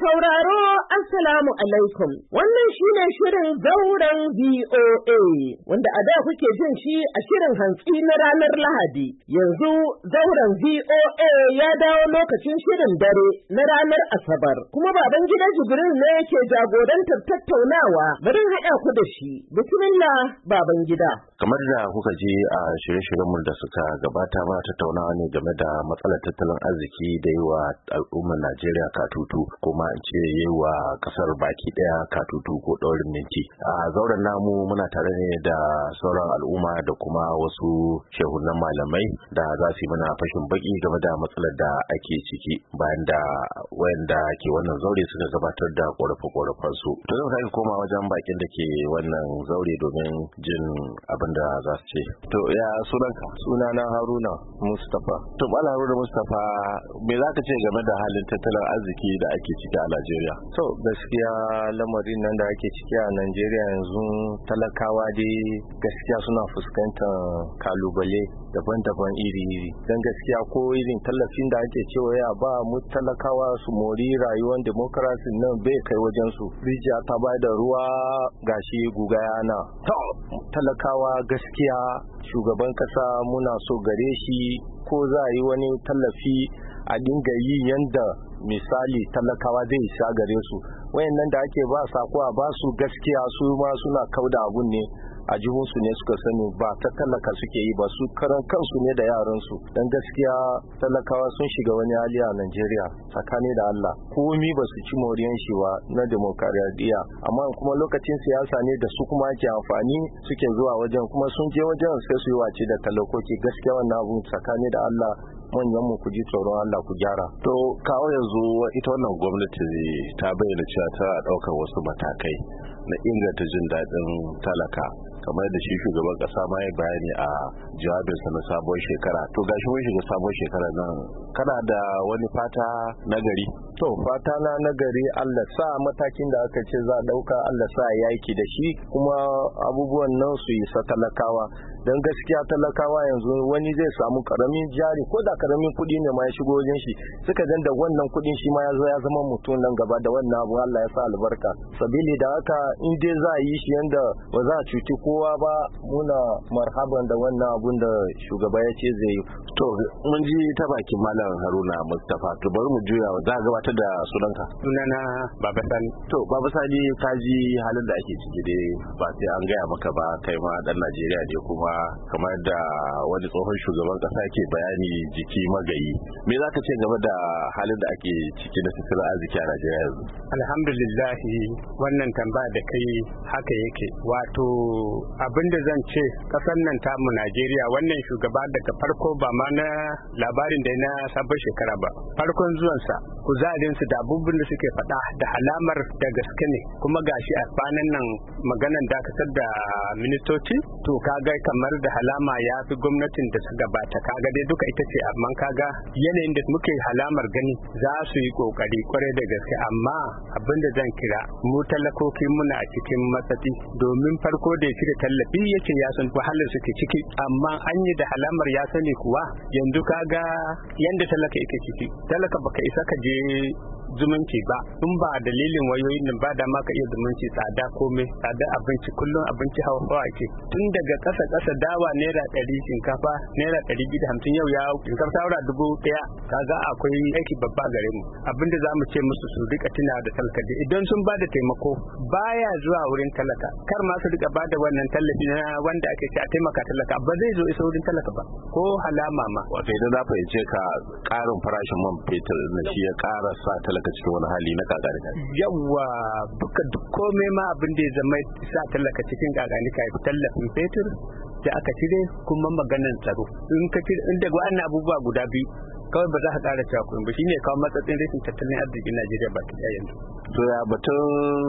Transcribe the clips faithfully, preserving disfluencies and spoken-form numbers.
sauraro, Assalamu alaikum. Wannan shine shirin zauren V O A, wanda a da kuke jin shi a shirin hantsi na ranar Lahadi. Yanzu zauren V O A ya dawo lokacin shirin dare na ranar Asabar. Kuma baban gida Jibril ne yake jagorantar tattaunawa. Bari haɗa ku da shi. Bismillah baban gida. Kamar da kuka ji a shirye-shiryenmu da suka gabata ma tattaunawa ne game da matsalar tattalin arziki da yi wa al'ummar Najeriya katutu, kuma in ce yi wa kasar baki daya katutu ko daurin minti. A zauren namu muna tare ne da sauran al'umma da kuma wasu shehunan malamai da za su yi mana fashin baki game da matsalar da ake ciki bayan da wayanda ke wannan zaure suka gabatar da korafe-korafen su. To zan sake koma wajen bakin da ke wannan zaure domin jin abin da za su ce. To ya sunanka? Sunana Haruna Mustapha. To Bala Haruna Mustapha, me za ka ce game da halin tattalin arziki da ake ciki a Najeriya? To gaskiya lamarin nan da ake ciki a Najeriya yanzu, talakawa dai gaskiya suna fuskantar kalubale daban-daban iri-iri. Don gaskiya ko irin tallafin da ake cewa ya ba mu talakawa su mori rayuwar demokarasi nan bai kai wajen su. Rijiya ta bai da ruwa gashi guga yana. To talakawa gaskiya shugaban kasa muna so gare shi ko za a yi wani tallafi a dinga yi yanda misali talakawa zai isa gare su. Wayannan da ake ba sako a ba su gaskiya su ma suna kauda abun ne a jihunsu ne suka sani, ba ta talaka suke yi ba, su karan kansu ne da yaransu. Dan gaskiya talakawa sun shiga wani hali a Najeriya tsakani da Allah, komi ba su ci moriyan shi ba na demokaradiyya, amma kuma lokacin siyasa ne da su kuma ake amfani suke zuwa wajen, kuma sun je wajen sai su yi wace da talakoki. Gaskiya wannan abun tsakani da Allah manyan mu ku ji tsoron Allah ku gyara. To kawo yanzu ita wannan gwamnati ta bayyana cewa ta daukar wasu matakai na inganta jin daɗin talaka, kamar da shi shugaban kasa ma ya bayani a jawabinsa na sabon shekara. To gashi mun shiga sabon shekara nan, kana da wani fata na gari? To fata na na gari, Allah sa matakin da aka ce za a dauka Allah sa yaki da shi, kuma abubuwan nan su yi sa talakawa. Don gaskiya talakawa yanzu wani zai samu karamin jari ko da karamin kuɗi ne ma ya shigo wajen shi, suka dan da wannan kuɗin shi ma ya zo ya zama mutum nan gaba da wannan abu. Allah ya sa albarka. Sabili da haka in dai za a yi shi yanda ba za a cuci kowa ba, muna marhaban da wannan abun da shugaba ya ce zai yi. To mun ji ta bakin Malam Haruna Mustapha, to bari mu juya, za a gabatar da sunanka. Sunana Baba Sani. To Baba Sani, ka ji halin da ake ciki dai, ba sai an gaya maka ba, kai ma dan Najeriya ne, kuma kamar da wani tsohon shugaban kasa ke bayani jiki magayi. Me za ka ce game da halin da ake ciki na tattalin arziki a Najeriya yanzu? Alhamdulillah, wannan tambaya da kai haka yake. Wato abinda zan ce, kasar nan tamu Najeriya, wannan shugaba daga farko ba ma na labarin da na sabon shekara ba, farkon zuwansa kuzarinsu da abubuwan da suke faɗa da alamar da gaske ne. Kuma gashi a kwanan nan maganan dakatar da ministoci, to kaga kamar da halama ya fi gwamnatin da su gabata, kaga dai duka ita ce, amma kaga yanayin da muke halamar gani za su yi kokari kwarai da gaske. Amma abin da zan kira mu talakoki muna cikin matsatsi, domin farko da ya cire tallafi yake ya san wahalar suke ciki, amma an yi da halamar ya sani kuwa yanzu kaga yanda talaka yake ciki. Talaka baka isa ka je zumunci ba in ba dalilin wayoyin nan ba da ma ka iya zumunci, tsada komai tsada abinci, kullum abinci hawa hawa ake, tun daga kasa kasa dawa naira ɗari, shinkafa naira ɗari biyu da hamsin, yau ya shinkafa saura dubu ɗaya. Kaga akwai aiki babba gare mu. Abinda za mu ce musu su rika tuna da talaka, idan sun ba da taimako baya zuwa wurin talaka, kar ma su rika ba da wannan tallafi na wanda ake ce a taimaka talaka, ba zai zo isa wurin talaka ba ko halama ma. Wato idan na fahimce ka, ƙarin farashin man fetur na shi ya ƙara sa talaka cikin wani hali na kakari. Yawwa, duka duk komai ma abin da ya zama sa talaka cikin kakari ka yi tallafin fetur da aka cire, kuma maganar tsaro. In ka cire in daga wannan abubuwa guda biyu kawai ba za ka ƙara cewa kuɗin ba, shine kawo matsatsin rashin tattalin arzikin Najeriya ba ta yanzu. To ya batun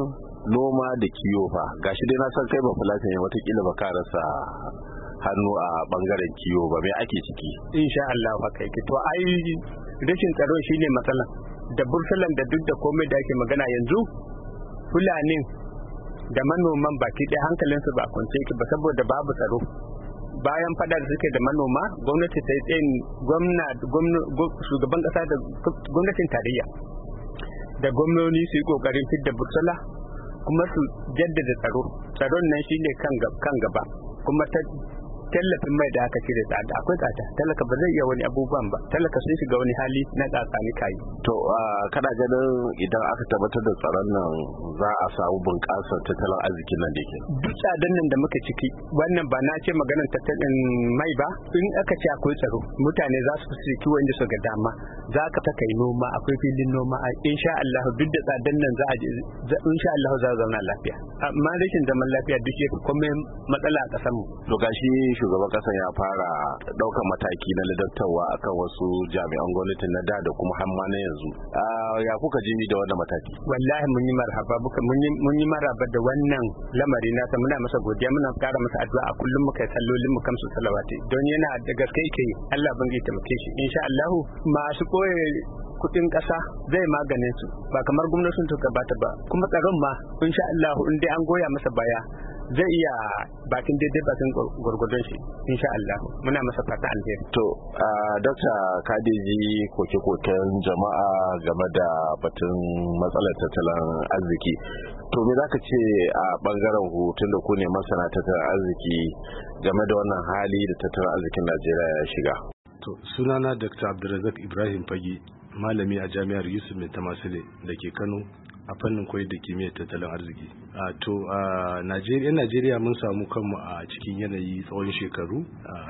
noma da kiwo fa, gashi dai na san kai ba fulani ne, watakila ba ka rasa hannu a bangaren kiwo ba, me ake ciki? Insha Allah haka yake. To ai rashin tsaro shine matsala, da bursalan da duk da komai da ake magana yanzu, Fulanin da manoman baki ɗaya hankalinsu ba kwance yake ba saboda babu tsaro. Bayan fada da suke da manoma, gwamnati ta yi tsayin gwamna shugaban kasa da gwamnatin tarayya da gwamnoni su yi kokarin fidda bursala kuma su jaddada tsaro tsaron nan shine kan kan gaba kuma ta tallafin mai da aka cire tsada akwai tsada talaka ba zai iya wani abubuwan ba talaka sun shiga wani hali na tsakani kai to kana ganin idan aka tabbatar da tsaron nan za a samu bunƙasar tattalin arzikin nan da yake duk tsadan nan da muka ciki wannan ba na ce maganar tattalin mai ba in aka ce akwai tsaro mutane za su fi kiwon da su ga dama za ka ta kai noma akwai filin noma insha Allah duk da tsadan nan za a insha Allah za a zauna lafiya amma rashin zaman lafiya duk ya kuma matsala a ƙasar mu to gashi shugaban kasa ya fara daukar mataki na ladabtarwa akan wasu jami'an gwamnati na da da kuma hamma na yanzu ya kuka ji da wannan mataki wallahi mun yi marhaba buka mun yi marhaba da wannan lamari nasa muna masa godiya muna kara masa addu'a a kullum muka sallolin mu kamsu salawati don yana da gaske yake Allah ban ya taimake shi insha Allah masu koyi kudin kasa zai maganin su ba kamar gwamnatin ta gabata ba kuma tsaron ma insha Allah in dai an goya masa baya zai iya bakin daidai bakin gwargwadon shi insha Allah muna masa fata alheri to Dr. Kadeji koke-koken jama'a game da batun matsalar tattalin arziki to me zaka ce a bangaren ku tunda ku ne masana tattalin arziki game da wannan hali da tattalin arzikin Najeriya ya shiga to sunana Dr. Abdulrazak Ibrahim Fage malami a jami'ar Yusuf Mai Tamasile da ke Kano a fannin koyar da kimiyyar tattalin arziki a to a Najeriya Najeriya mun samu kanmu a cikin yanayi tsawon shekaru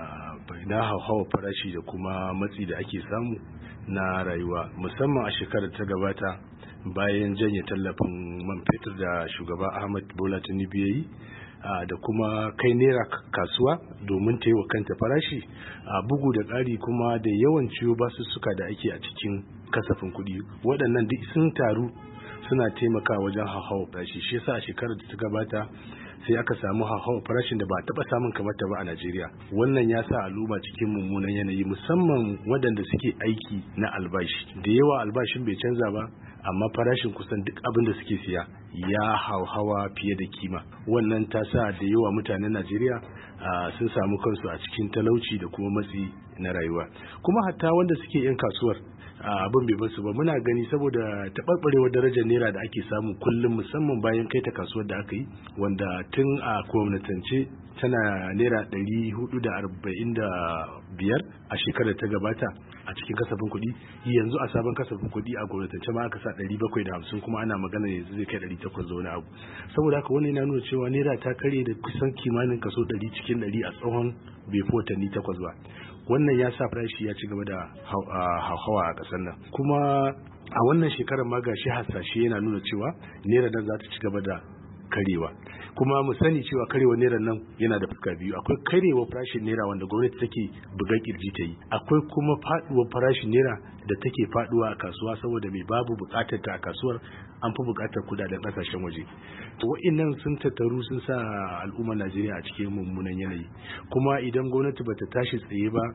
na hauhawar farashi da kuma matsi da ake samu na rayuwa musamman a shekarar ta gabata bayan janye tallafin man fetur da shugaba Ahmad Bola Tinubu yayi da kuma kai naira kasuwa domin ta yi wa kanta farashi a bugu da ƙari kuma da yawan ciwo basussuka da ake a cikin kasafin kuɗi waɗannan duk sun taru suna taimakawa wajen hauhawar farashi shi yasa a shekarar da ta gabata sai aka samu hauhawar farashin da ba a taɓa samun kamar ta ba a Najeriya wannan ya sa al'umma cikin mummunan yanayi musamman waɗanda suke aiki na albashi da yawa albashin bai canza ba amma farashin kusan duk abin da suke siya ya hauhawa fiye da kima wannan ta sa da yawa mutanen Najeriya sun samu kansu a cikin talauci da kuma matsi na rayuwa kuma hatta wanda suke yan kasuwar abin bai basu ba muna gani saboda taɓarɓarewar darajar naira da ake samu kullum musamman bayan kai ta kasuwar da aka yi wanda tun a gwamnatance tana naira ɗari hudu da arba'in da biyar a shekarar ta gabata a cikin kasafin kuɗi yanzu a sabon kasafin kuɗi a gwamnatance ma aka sa ɗari bakwai da hamsin kuma ana magana yanzu zai kai ɗari takwas da wani abu saboda haka wannan yana nuna cewa naira ta karye da kusan kimanin kaso ɗari cikin ɗari a tsawon bai fi watanni takwas ba wannan ya sa farashi ya ci gaba da hauhawa a ƙasar nan kuma a wannan shekarar ma gashi hasashe yana nuna cewa naira nan za ta ci gaba da karewa kuma mu sani cewa karewa naira nan yana da fuska biyu akwai karewa farashin naira wanda gwamnati take buga kirji ta yi akwai kuma faduwar farashin naira da take faduwa a kasuwa saboda mai babu bukatar ta a kasuwar an fi bukatar kudaden kasashen waje to wa'annan sun tattaru sun sa al'ummar Najeriya a cikin mummunan yanayi kuma idan gwamnati bata tashi tsaye ba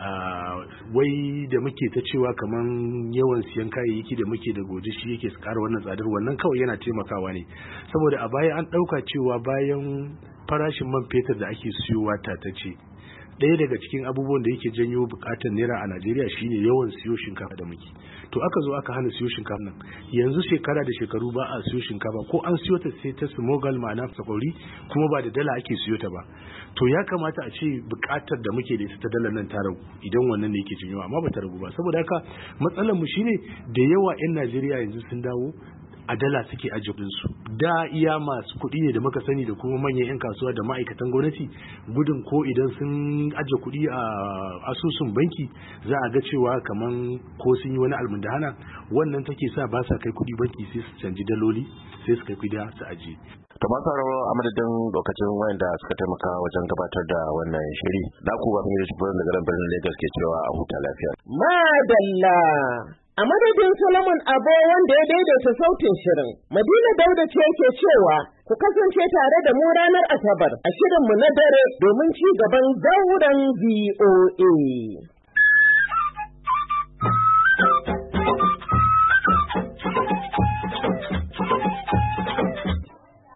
wai da muke ta cewa kaman yawan siyan kayayyaki da muke da goje shi yake ƙara wannan tsadar wannan kawai yana taimakawa ne saboda a baya an ɗauka cewa bayan farashin man fetur da ake siyowa tatacce ɗaya daga cikin abubuwan da yake janyo bukatar naira a Najeriya shine yawan siyo shinkafa da muke to aka zo aka hana siyo shinkafa nan yanzu shekara da shekaru ba a siyo shinkafa ko an siyo ta sai ta smogal ma'ana sakwauri kuma ba da dala ake siyo ta ba to ya kamata a ce bukatar da muke da ita ta dala nan ta ragu idan wannan ne yake janyo amma ba ta ragu ba saboda haka matsalar mu shine da yawa 'yan Najeriya yanzu sun dawo a dala suke ajiye su da iya masu kuɗi ne da muka sani da kuma manyan 'yan kasuwa da ma'aikatan gwamnati gudun ko idan sun ajiye kuɗi a asusun banki za a ga cewa kaman ko sun yi wani almundahana wannan take sa ba sa kai kuɗi banki sai su canji daloli sai su kai kuɗi su ajiye. To masu sauraro a madadin lokacin wayanda suka taimaka wajen gabatar da wannan shiri na ku ba mai shi daga birnin Lagos ke cewa a huta lafiya. Madalla a madadin Solomon Abo wanda ya daidaita sautin shirin Madina Dauda ce ke cewa ku kasance tare da mu ranar Asabar a shirinmu na dare domin ci gaban zauren V O A.